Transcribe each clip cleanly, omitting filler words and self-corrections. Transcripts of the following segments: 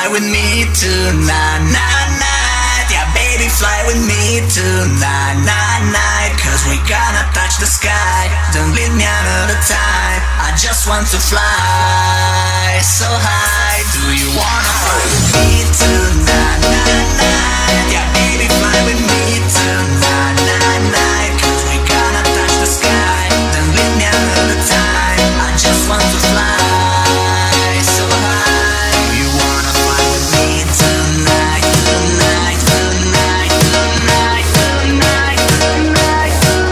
fly with me tonight, night, night. Yeah, baby, fly with me tonight, night, night. Cause we gonna touch the sky. Don't leave me another time. I just want to fly so high. Do you wanna fly with me tonight, night, night? Yeah, baby, fly with me tonight, night, night. Cause we gonna touch the sky. Don't leave me another time. I just want to fly so high. Do you wanna fly with me tonight, tonight, tonight, tonight, tonight, tonight,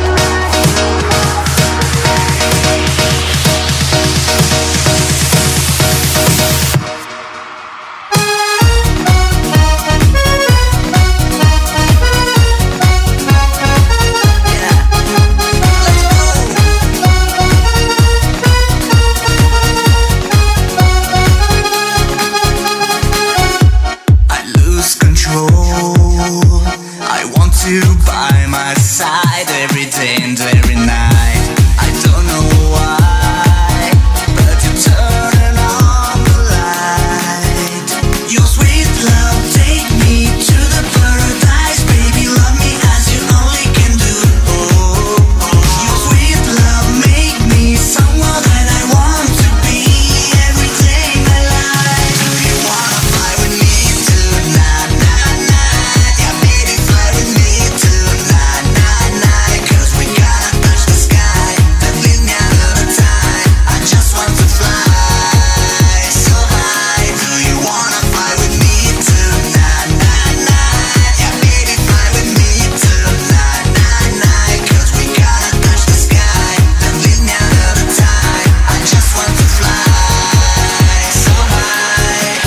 you by my side every day and every night. I don't know why, but you're turning on the light. Your sweet love take me to the paradise. Baby, love me as you only can do. Oh, oh. Your sweet love make me someone that I want to be every day in my life. Do you wanna fly with me tonight, night, night? Yeah, baby, fly with me tonight, night, night. Cause we gotta touch the sky. Don't leave me another time. I just want to fly so high. Do you wanna fly with me tonight, night, night? Yeah, baby, fly with me tonight, night, night. Cause we gotta touch the sky. Don't leave me another time. I just want to fly so high.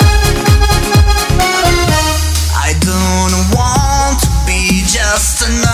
I don't want to be just another